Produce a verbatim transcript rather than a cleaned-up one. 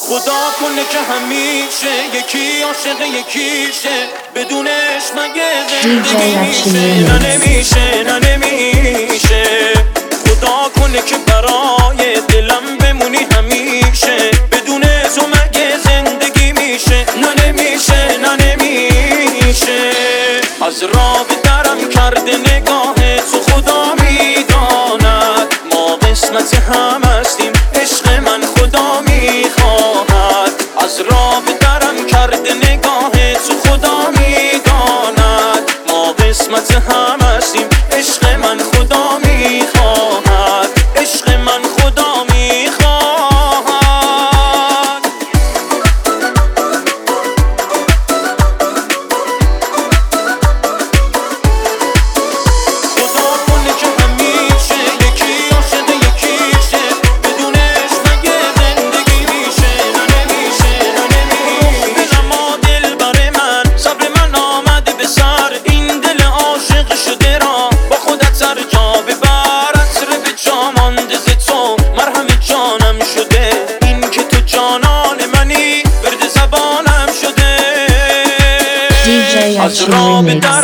خدا کنه که همیشه یکی عاشق یکیشه، بدونش مگه زندگی میشه؟ نه نمیشه، نه نمیشه. خدا کنه که برای دلم بمونی همیشه، بدون تو مگه زندگی میشه؟ نه نمیشه، نه نمیشه. از راه به درم کرده نگاه تو خدا میداند، ما قسمت هم هستیم عشق من خدا میخواهد. از راه به درم کرده نگاه تو خدا میداند، ما قسمت هم هستیم عشق من خدا میخواهد، عشق من خدا میخواهد. خدا کنه که همیشه یکی عاشق یکیشه، بدونش مگه زندگی میشه؟ نه نمیشه، نه نمیشه. بنما دل بر من، صبر من آمده به سر، این دل عاشق شده را با خودت سر جا ببر. عطر به جا مانده ز تو، مرهم جانم شده، این که تو جانان منی، ورد زبانم شده. از راه به در